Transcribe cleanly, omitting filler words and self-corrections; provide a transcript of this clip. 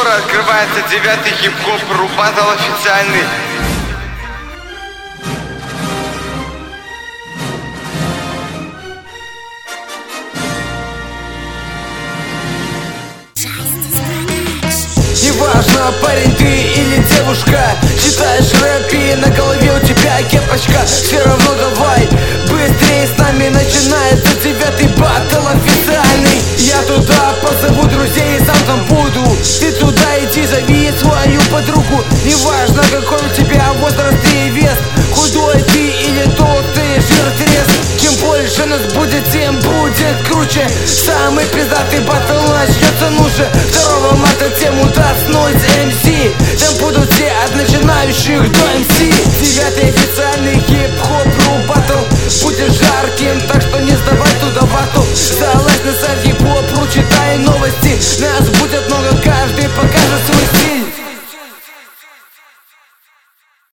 Скоро открывается 9-й хип-хоп ру-баттл официальный. Неважно, парень ты или девушка, читаешь рэп и на голове у тебя кепочка, все равно давай быстрее, с нами начинается 9-й баттл официальный. Я туда позову друзей и сам там буду. Ты туда иди, зови свою подругу. Неважно, какой у тебя возраст и вес, худой ты или толстый, жир трес. Чем больше нас будет, тем будет круче. Самый пиздатый баттл начнется, ну же. 2 марта тему даст Noise MC. Там будут все от начинающих до MC. 9-й официальный хип-хоп ру-баттл будет жарким, так что не